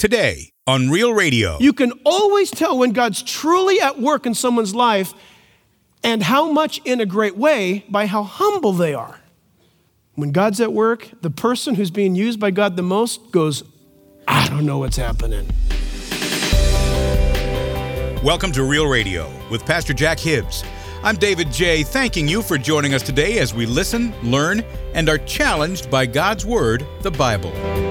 today on Real Radio. You can always tell when God's truly at work in someone's life and how much in a great way by how humble they are. When God's at work, the person who's being used by God the most goes, I don't know what's happening. Welcome to Real Radio with Pastor Jack Hibbs. I'm David J., thanking you for joining us today as we listen, learn, and are challenged by God's Word, the Bible.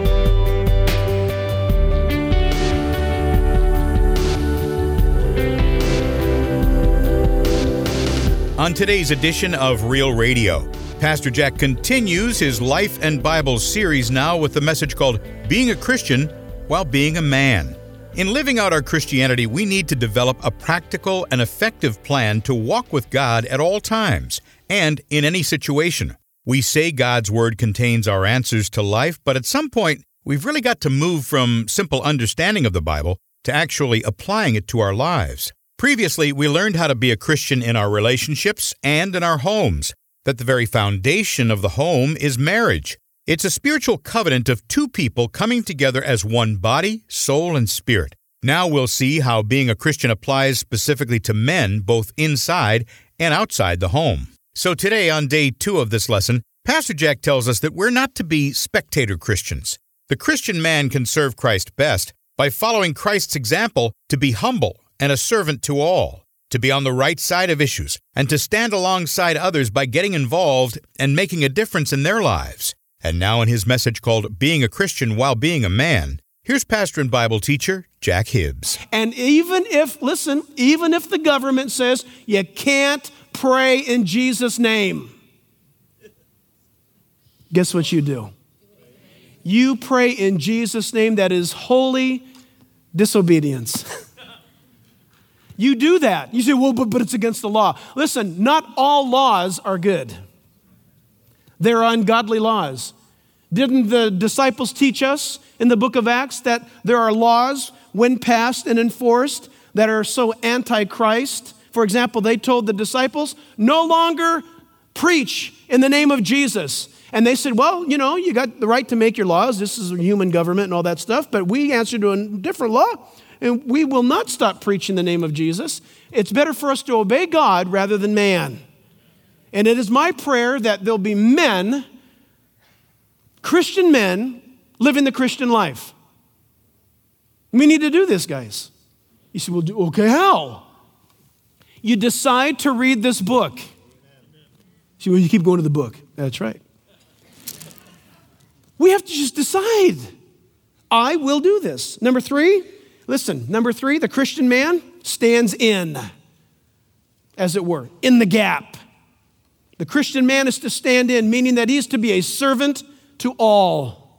On today's edition of Real Radio, Pastor Jack continues his Life and Bible series now with the message called Being a Christian While Being a Man. In living out our Christianity, we need to develop a practical and effective plan to walk with God at all times and in any situation. We say God's Word contains our answers to life, but at some point, we've really got to move from simple understanding of the Bible to actually applying it to our lives. Previously, we learned how to be a Christian in our relationships and in our homes, that the very foundation of the home is marriage. It's a spiritual covenant of two people coming together as one body, soul, and spirit. Now we'll see how being a Christian applies specifically to men, both inside and outside the home. So today, on day 2 of this lesson, Pastor Jack tells us that we're not to be spectator Christians. The Christian man can serve Christ best by following Christ's example to be humble and a servant to all, to be on the right side of issues, and to stand alongside others by getting involved and making a difference in their lives. And now in his message called Being a Christian While Being a Man, here's pastor and Bible teacher Jack Hibbs. And even if the government says you can't pray in Jesus' name, guess what you do? You pray in Jesus' name. That is holy disobedience. You do that. You say, well, but it's against the law. Listen, not all laws are good. They're ungodly laws. Didn't the disciples teach us in the book of Acts that there are laws, when passed and enforced, that are so anti-Christ? For example, they told the disciples, no longer preach in the name of Jesus. And they said, well, you got the right to make your laws. This is a human government and all that stuff. But we answer to a different law, and we will not stop preaching the name of Jesus. It's better for us to obey God rather than man. And it is my prayer that there'll be men, Christian men, living the Christian life. We need to do this, guys. You say, well, okay, how? You decide to read this book. See, well, you keep going to the book. That's right. We have to just decide. I will do this. Number 3, the Christian man stands in, as it were, in the gap. The Christian man is to stand in, meaning that he is to be a servant to all.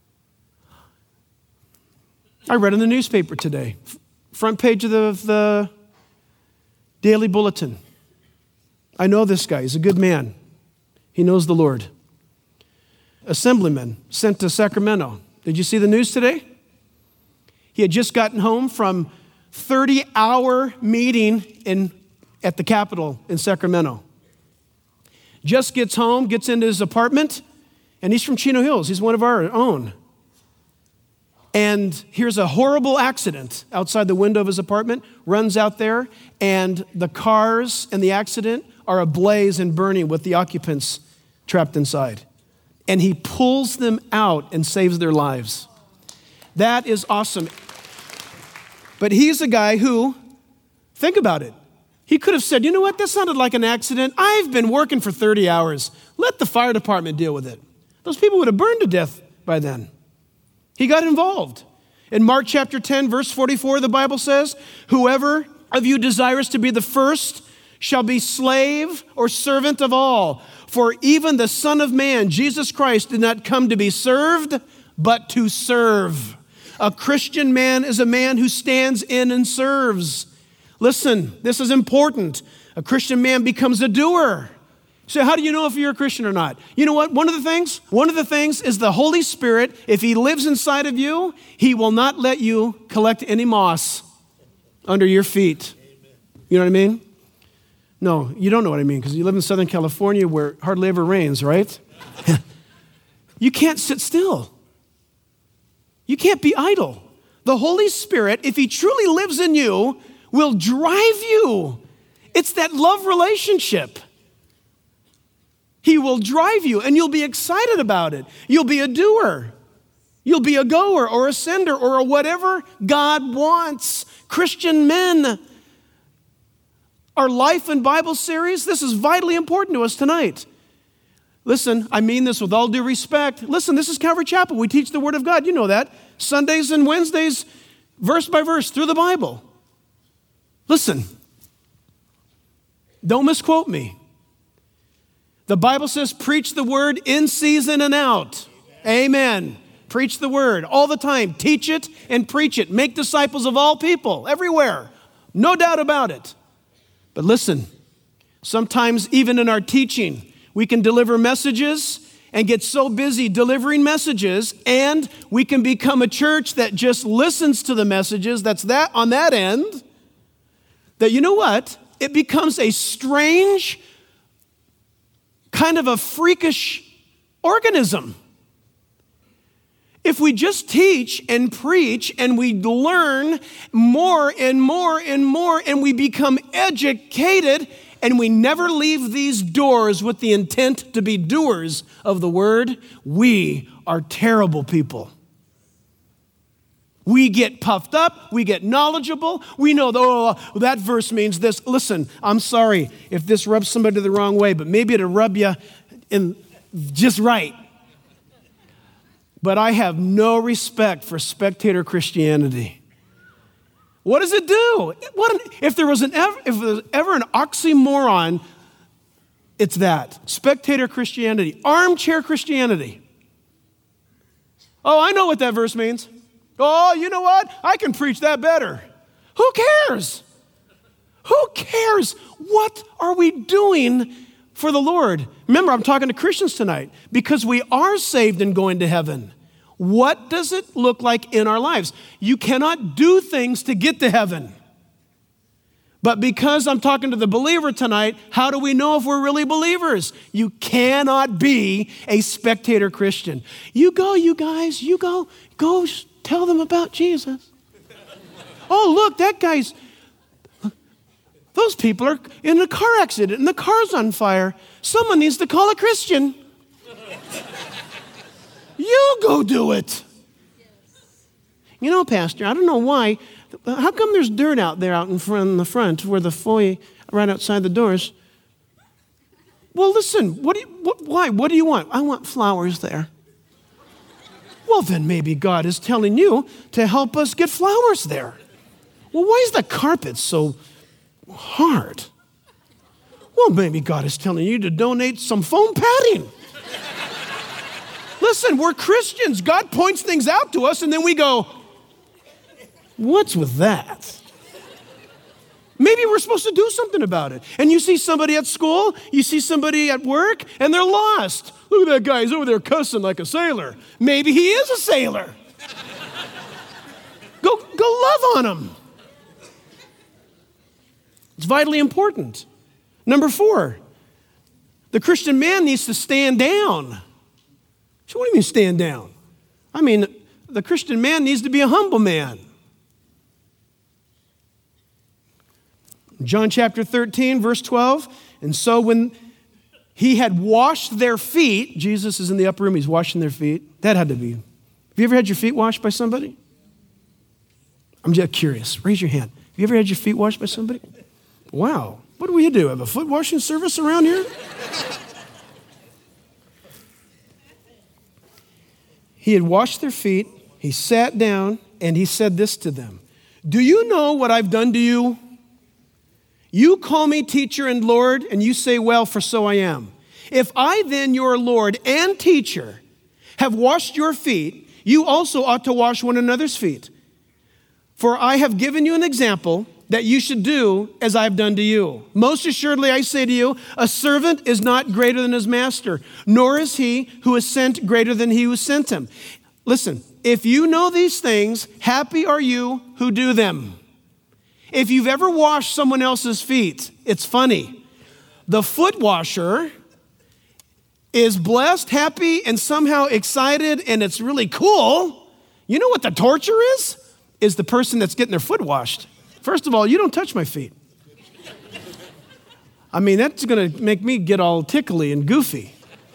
I read in the newspaper today, front page of the Daily Bulletin. I know this guy. He's a good man. He knows the Lord. Assemblyman sent to Sacramento. Did you see the news today? He had just gotten home from 30-hour meeting at the Capitol in Sacramento. Just gets home, gets into his apartment, and he's from Chino Hills. He's one of our own. And here's a horrible accident outside the window of his apartment, runs out there, and the cars in the accident are ablaze and burning with the occupants trapped inside. And he pulls them out and saves their lives. That is awesome. But he's a guy who, think about it, he could have said, you know what, that sounded like an accident. I've been working for 30 hours. Let the fire department deal with it. Those people would have burned to death by then. He got involved. In Mark chapter 10, verse 44, the Bible says, whoever of you desires to be the first shall be slave or servant of all. For even the Son of Man, Jesus Christ, did not come to be served, but to serve. A Christian man is a man who stands in and serves. Listen, this is important. A Christian man becomes a doer. So how do you know if you're a Christian or not? You know what? One of the things is the Holy Spirit. If he lives inside of you, he will not let you collect any moss under your feet. You know what I mean? No, you don't know what I mean because you live in Southern California where it hardly ever rains, right? You can't sit still. You can't be idle. The Holy Spirit, if he truly lives in you, will drive you. It's that love relationship. He will drive you, and you'll be excited about it. You'll be a doer. You'll be a goer or a sender or a whatever God wants. Christian men, our Life and Bible series, this is vitally important to us tonight. Listen, I mean this with all due respect. Listen, this is Calvary Chapel. We teach the Word of God. You know that. Sundays and Wednesdays, verse by verse, through the Bible. Listen, don't misquote me. The Bible says, preach the Word in season and out. Amen. Preach the Word all the time. Teach it and preach it. Make disciples of all people, everywhere. No doubt about it. But listen, sometimes even in our teaching, we can deliver messages and get so busy delivering messages, and we can become a church that just listens to the messages, that's that on that end, that you know what? It becomes a strange, kind of a freakish organism. If we just teach and preach and we learn more and more and more and we become educated and we never leave these doors with the intent to be doers of the word, we are terrible people. We get puffed up, we get knowledgeable, we know, that verse means this. Listen, I'm sorry if this rubs somebody the wrong way, but maybe it'll rub you in just right. But I have no respect for spectator Christianity. What does it do? If there was ever an oxymoron, it's that. Spectator Christianity, armchair Christianity. Oh, I know what that verse means. Oh, you know what? I can preach that better. Who cares? Who cares? What are we doing for the Lord? Remember, I'm talking to Christians tonight because we are saved and going to heaven. What does it look like in our lives? You cannot do things to get to heaven. But because I'm talking to the believer tonight, how do we know if we're really believers? You cannot be a spectator Christian. You go, you guys, you go tell them about Jesus. Oh, look, those people are in a car accident and the car's on fire. Someone needs to call a Christian. You go do it. You know, Pastor, I don't know why. How come there's dirt out there out in the front where the foyer, right outside the doors? Well, listen, why? What do you want? I want flowers there. Well, then maybe God is telling you to help us get flowers there. Well, why is the carpet so hard? Well, maybe God is telling you to donate some foam padding. Listen, we're Christians. God points things out to us, and then we go, what's with that? Maybe we're supposed to do something about it. And you see somebody at school, you see somebody at work, and they're lost. Look at that guy, he's over there cussing like a sailor. Maybe he is a sailor. Go love on him. It's vitally important. Number 4, the Christian man needs to stand down. So what do you mean stand down? I mean, the Christian man needs to be a humble man. John chapter 13, verse 12, and so when he had washed their feet, Jesus is in the upper room, he's washing their feet. That had to be. Have you ever had your feet washed by somebody? I'm just curious. Raise your hand. Have you ever had your feet washed by somebody? Wow. What do we do? Have a foot washing service around here? He had washed their feet, he sat down, and he said this to them. Do you know what I've done to you? You call me teacher and Lord, and you say, well, for so I am. If I then, your Lord and teacher, have washed your feet, you also ought to wash one another's feet. For I have given you an example that you should do as I have done to you. Most assuredly, I say to you, a servant is not greater than his master, nor is he who is sent greater than he who sent him. Listen, if you know these things, happy are you who do them. If you've ever washed someone else's feet, it's funny. The foot washer is blessed, happy, and somehow excited, and it's really cool. You know what the torture is? is the person that's getting their foot washed. First of all, you don't touch my feet. I mean, that's going to make me get all tickly and goofy.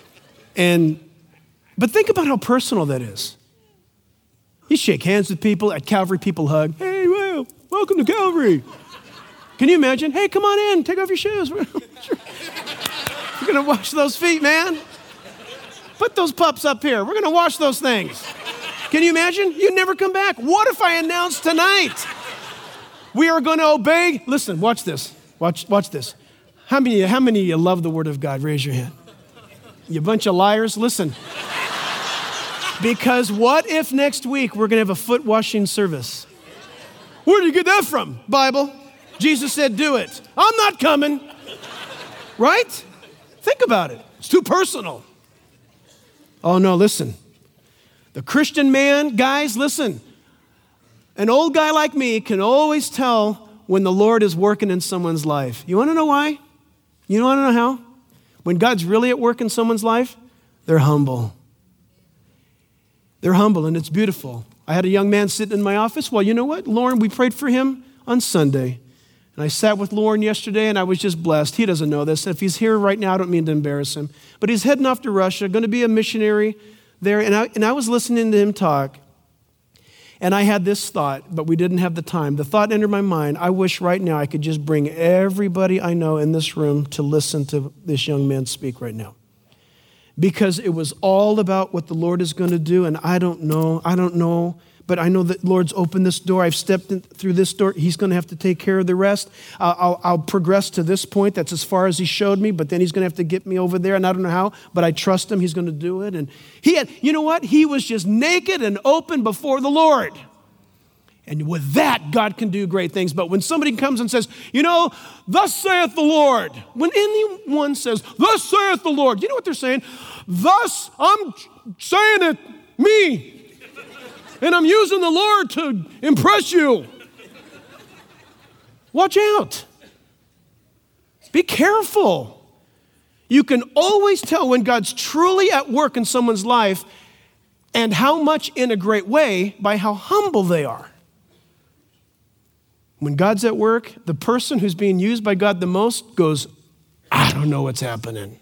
But think about how personal that is. You shake hands with people. At Calvary, people hug. Hey, well, welcome to Calvary. Can you imagine? Hey, come on in. Take off your shoes. We're going to wash those feet, man. Put those pups up here. We're going to wash those things. Can you imagine? You'd never come back. What if I announce tonight we are going to obey? Listen, watch this. Watch this. How many of you love the Word of God? Raise your hand. You bunch of liars. Listen. Because what if next week we're going to have a foot washing service? Where did you get that from? Bible. Jesus said, do it. I'm not coming. Right? Think about it. It's too personal. Oh, no, listen. The Christian man, guys, listen. An old guy like me can always tell when the Lord is working in someone's life. You want to know why? You want to know how? When God's really at work in someone's life, they're humble. They're humble, and it's beautiful. I had a young man sitting in my office. Well, you know what? Lauren, we prayed for him on Sunday. And I sat with Lauren yesterday, and I was just blessed. He doesn't know this. If he's here right now, I don't mean to embarrass him. But he's heading off to Russia, going to be a missionary there. And I was listening to him talk, and I had this thought, but we didn't have the time. The thought entered my mind, I wish right now I could just bring everybody I know in this room to listen to this young man speak right now. Because it was all about what the Lord is going to do, and I don't know, but I know that the Lord's opened this door. I've stepped in through this door. He's going to have to take care of the rest. I'll progress to this point. That's as far as he showed me, but then he's going to have to get me over there, and I don't know how, but I trust him. He's going to do it. And you know what? He was just naked and open before the Lord. And with that, God can do great things. But when somebody comes and says, thus saith the Lord. When anyone says, thus saith the Lord, you know what they're saying? Thus, I'm saying it, me. And I'm using the Lord to impress you. Watch out. Be careful. You can always tell when God's truly at work in someone's life and how much in a great way by how humble they are. When God's at work, the person who's being used by God the most goes, I don't know what's happening.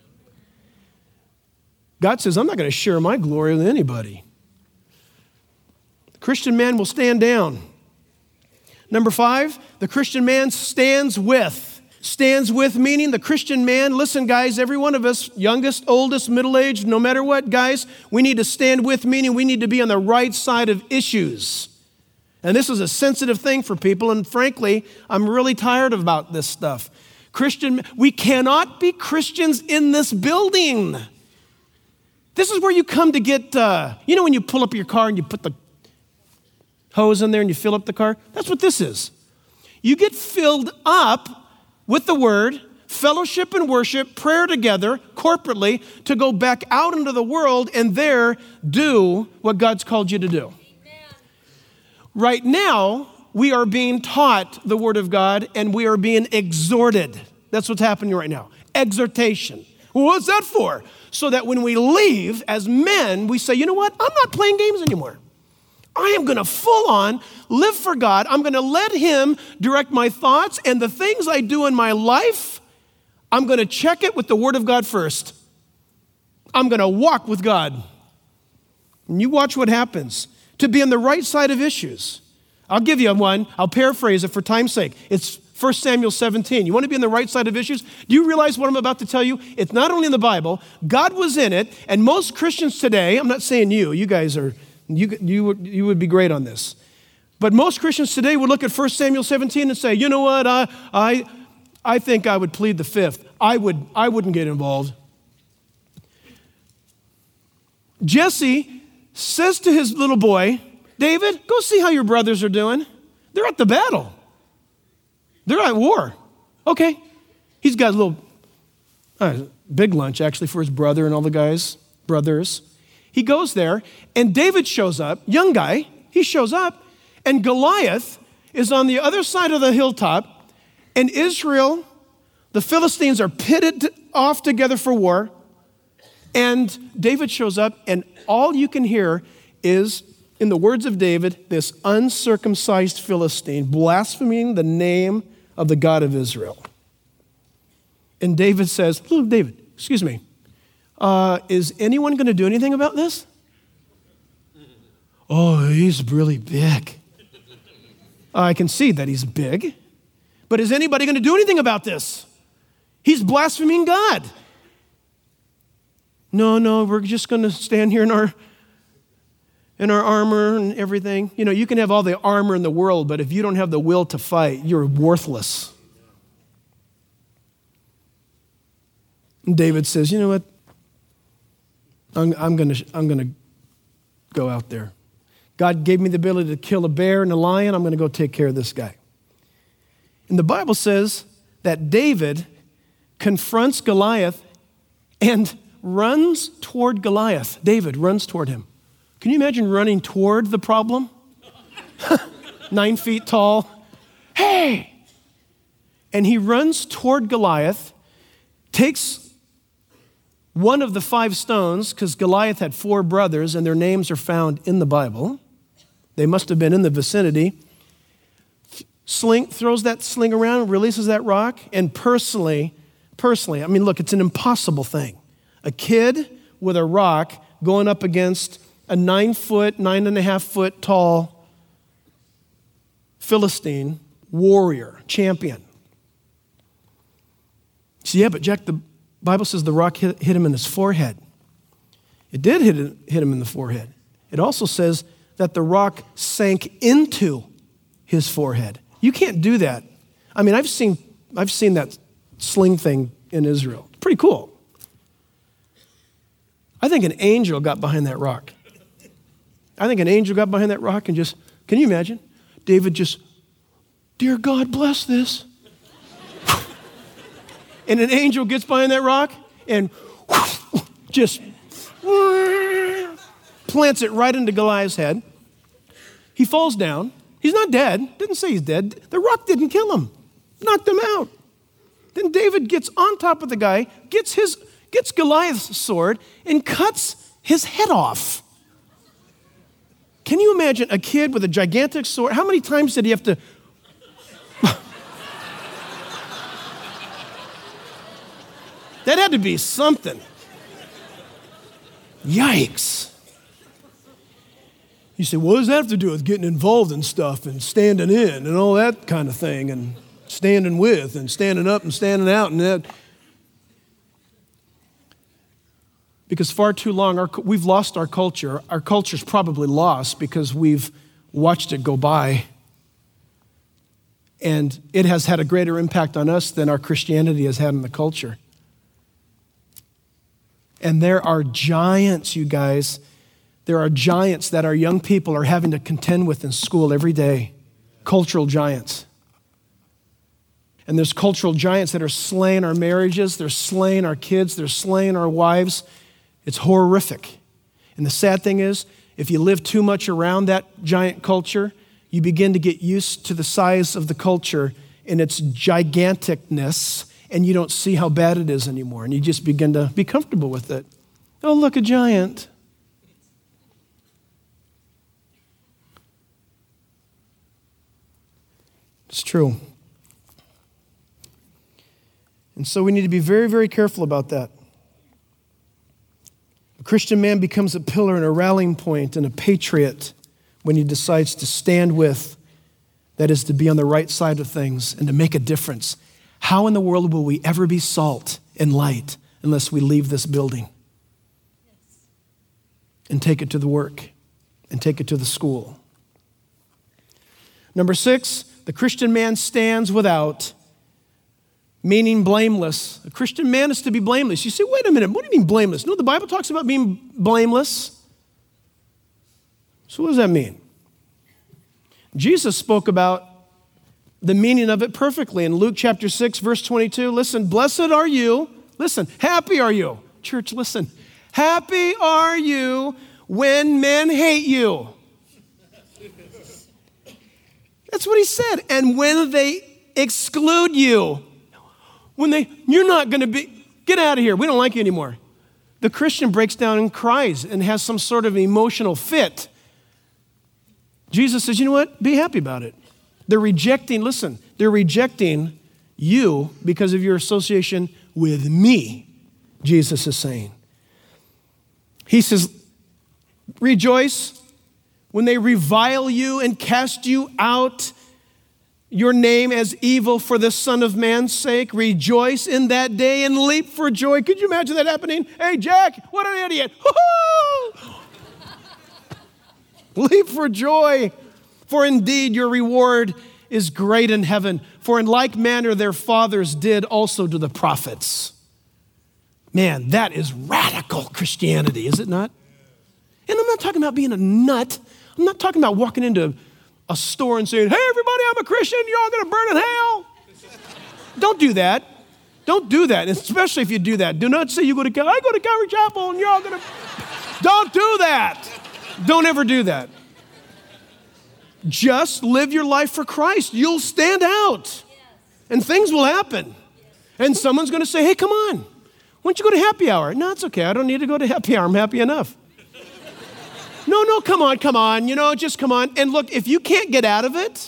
God says, I'm not going to share my glory with anybody. The Christian man will stand down. Number 5, the Christian man stands with. Stands with meaning the Christian man, listen guys, every one of us, youngest, oldest, middle-aged, no matter what, guys, we need to stand with meaning we need to be on the right side of issues. And this is a sensitive thing for people, and frankly, I'm really tired about this stuff. We cannot be Christians in this building. This is where you come to get, when you pull up your car and you put the hose in there and you fill up the car? That's what this is. You get filled up with the word, fellowship and worship, prayer together, corporately, to go back out into the world and there do what God's called you to do. Right now, we are being taught the Word of God and we are being exhorted. That's what's happening right now. Exhortation. Well, what's that for? So that when we leave as men, we say, you know what? I'm not playing games anymore. I am going to full on live for God. I'm going to let Him direct my thoughts and the things I do in my life. I'm going to check it with the Word of God first. I'm going to walk with God. And you watch what happens. To be on the right side of issues. I'll give you one. I'll paraphrase it for time's sake. It's 1 Samuel 17. You want to be on the right side of issues? Do you realize what I'm about to tell you? It's not only in the Bible. God was in it. And most Christians today, I'm not saying you guys are, you would be great on this. But most Christians today would look at 1 Samuel 17 and say, you know what, I think I would plead the fifth. I wouldn't get involved. Jesse says to his little boy, David, go see how your brothers are doing. They're at the battle. They're at war. Okay. He's got a little big lunch, actually, for his brother and all the brothers. He goes there, and David shows up, young guy. He shows up, and Goliath is on the other side of the hilltop, and Israel, the Philistines are pitted off together for war. And David shows up, and all you can hear is in the words of David, this uncircumcised Philistine blaspheming the name of the God of Israel. And David says, look, David, excuse me, is anyone going to do anything about this? Oh, he's really big. I can see that he's big, but is anybody going to do anything about this? He's blaspheming God. No, we're just going to stand here in our armor and everything. You know, you can have all the armor in the world, but if you don't have the will to fight, you're worthless. And David says, you know what? I'm gonna go out there. God gave me the ability to kill a bear and a lion. I'm going to go take care of this guy. And the Bible says that David confronts Goliath and runs toward Goliath. David runs toward him. Can you imagine running toward the problem? 9 feet tall. Hey! And he runs toward Goliath, takes one of the 5 stones, because Goliath had 4 brothers, and their names are found in the Bible. They must have been in the vicinity. Throws that sling around, releases that rock, and personally, I mean, look, it's an impossible thing. A kid with a rock going up against a 9.5 foot tall Philistine warrior, champion. So yeah, but Jack, the Bible says the rock hit him in his forehead. It did hit him in the forehead. It also says that the rock sank into his forehead. You can't do that. I mean, I've seen that sling thing in Israel. It's pretty cool. I think an angel got behind that rock. And just, can you imagine? David just, dear God, bless this. And an angel gets behind that rock and just plants it right into Goliath's head. He falls down. He's not dead. Didn't say he's dead. The rock didn't kill him. Knocked him out. Then David gets on top of the guy, gets Goliath's sword, and cuts his head off. Can you imagine a kid with a gigantic sword? How many times did he have to... That had to be something. Yikes. You say, what does that have to do with getting involved in stuff and standing in and all that kind of thing and standing with and standing up and standing out and that? Because far too long, we've lost our culture. Our culture's probably lost because we've watched it go by. And it has had a greater impact on us than our Christianity has had on the culture. And there are giants, you guys. There are giants that our young people are having to contend with in school every day. Cultural giants. And there's cultural giants that are slaying our marriages. They're slaying our kids. They're slaying our wives. It's horrific. And the sad thing is, if you live too much around that giant culture, you begin to get used to the size of the culture and its giganticness, and you don't see how bad it is anymore, and you just begin to be comfortable with it. Oh, look, a giant. It's true. And so we need to be very, very careful about that. A Christian man becomes a pillar and a rallying point and a patriot when he decides to stand with, that is, to be on the right side of things and to make a difference. How in the world will we ever be salt and light unless we leave this building and take it to the work and take it to the school? Number 6, the Christian man stands without, meaning blameless. A Christian man is to be blameless. You say, wait a minute, what do you mean blameless? No, the Bible talks about being blameless. So what does that mean? Jesus spoke about the meaning of it perfectly in Luke chapter 6, verse 22. Listen, blessed are you. Listen, happy are you. Church, listen. Happy are you when men hate you. That's what he said. And when they exclude you, you're not going to be, get out of here. We don't like you anymore. The Christian breaks down and cries and has some sort of emotional fit. Jesus says, you know what? Be happy about it. They're rejecting you because of your association with me, Jesus is saying. He says, rejoice when they revile you and cast you out, your name as evil for the Son of Man's sake. Rejoice in that day and leap for joy. Could you imagine that happening? Hey, Jack, what an idiot. Woo-hoo! Leap for joy, for indeed your reward is great in heaven. For in like manner their fathers did also to the prophets. Man, that is radical Christianity, is it not? And I'm not talking about being a nut. I'm not talking about walking into a store and saying, hey, everybody, I'm a Christian. You're all going to burn in hell. Don't do that. Don't do that, especially if you do that. Do not say I go to Calvary Chapel and you're all going to. Don't do that. Don't ever do that. Just live your life for Christ. You'll stand out. And things will happen. And someone's going to say, hey, come on. Why don't you go to happy hour? No, it's okay. I don't need to go to happy hour. I'm happy enough. No, come on. Just come on. And look, if you can't get out of it,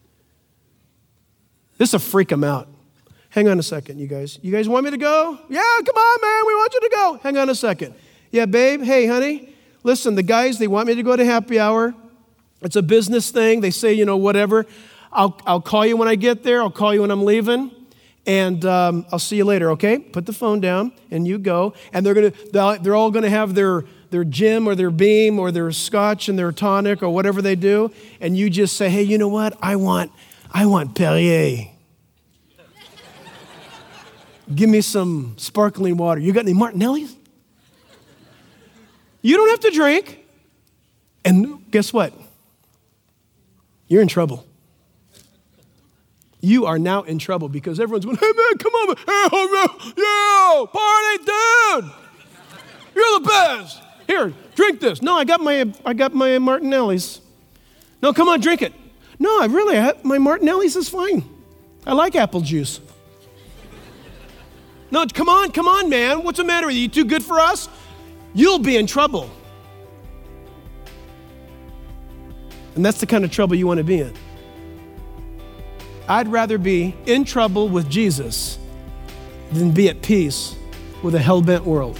this will freak them out. Hang on a second, you guys. You guys want me to go? Yeah, come on, man. We want you to go. Hang on a second. Yeah, babe. Hey, honey. Listen, the guys, they want me to go to happy hour. It's a business thing. They say, whatever. I'll call you when I get there. I'll call you when I'm leaving. And I'll see you later, okay? Put the phone down and you go. And they're all gonna have their gym or their beam or their scotch and their tonic or whatever they do. And you just say, hey, you know what? I want Perrier. Give me some sparkling water. You got any Martinelli's? You don't have to drink. And guess what? You're in trouble. You are now in trouble because everyone's going, hey man, come on, man. Hey, yo, party, dude. You're the best. Here, drink this. No, I got my Martinelli's. No, come on, drink it. No, my Martinelli's is fine. I like apple juice. No, come on, man. What's the matter with you? You too good for us? You'll be in trouble. And that's the kind of trouble you want to be in. I'd rather be in trouble with Jesus than be at peace with a hell-bent world.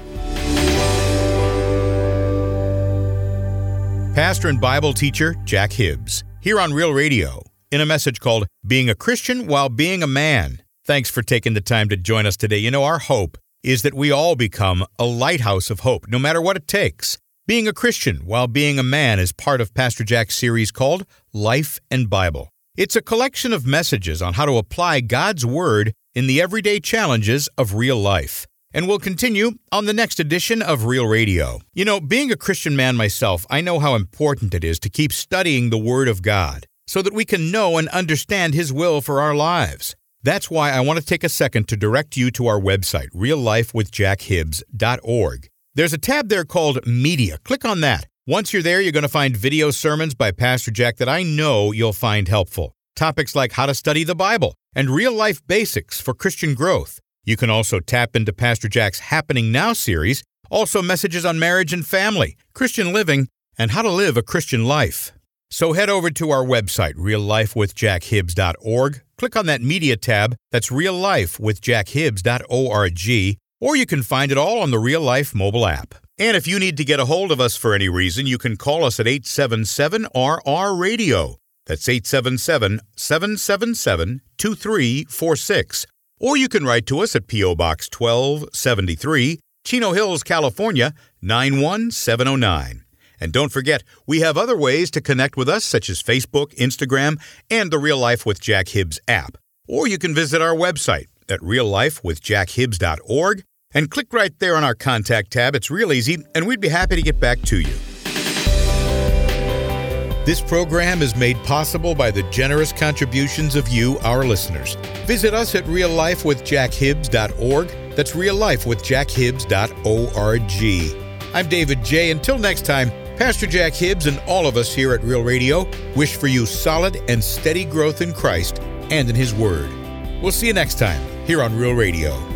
Pastor and Bible teacher Jack Hibbs, here on Real Radio, in a message called Being a Christian While Being a Man. Thanks for taking the time to join us today. Our hope is that we all become a lighthouse of hope, no matter what it takes. Being a Christian while being a man is part of Pastor Jack's series called Life and Bible. It's a collection of messages on how to apply God's Word in the everyday challenges of real life. And we'll continue on the next edition of Real Radio. Being a Christian man myself, I know how important it is to keep studying the Word of God so that we can know and understand His will for our lives. That's why I want to take a second to direct you to our website, reallifewithjackhibbs.org. There's a tab there called Media. Click on that. Once you're there, you're going to find video sermons by Pastor Jack that I know you'll find helpful. Topics like how to study the Bible and real-life basics for Christian growth. You can also tap into Pastor Jack's Happening Now series, also messages on marriage and family, Christian living, and how to live a Christian life. So head over to our website, reallifewithjackhibbs.org. Click on that Media tab. That's reallifewithjackhibbs.org. Or you can find it all on the Real Life mobile app. And if you need to get a hold of us for any reason, you can call us at 877-RR-RADIO. That's 877-777-2346. Or you can write to us at P.O. Box 1273, Chino Hills, California, 91709. And don't forget, we have other ways to connect with us, such as Facebook, Instagram, and the Real Life with Jack Hibbs app. Or you can visit our website at reallifewithjackhibbs.org and click right there on our Contact tab. It's real easy, and we'd be happy to get back to you. This program is made possible by the generous contributions of you, our listeners. Visit us at reallifewithjackhibbs.org. That's reallifewithjackhibbs.org. I'm David J. Until next time, Pastor Jack Hibbs and all of us here at Real Radio wish for you solid and steady growth in Christ and in His Word. We'll see you next time here on Real Radio.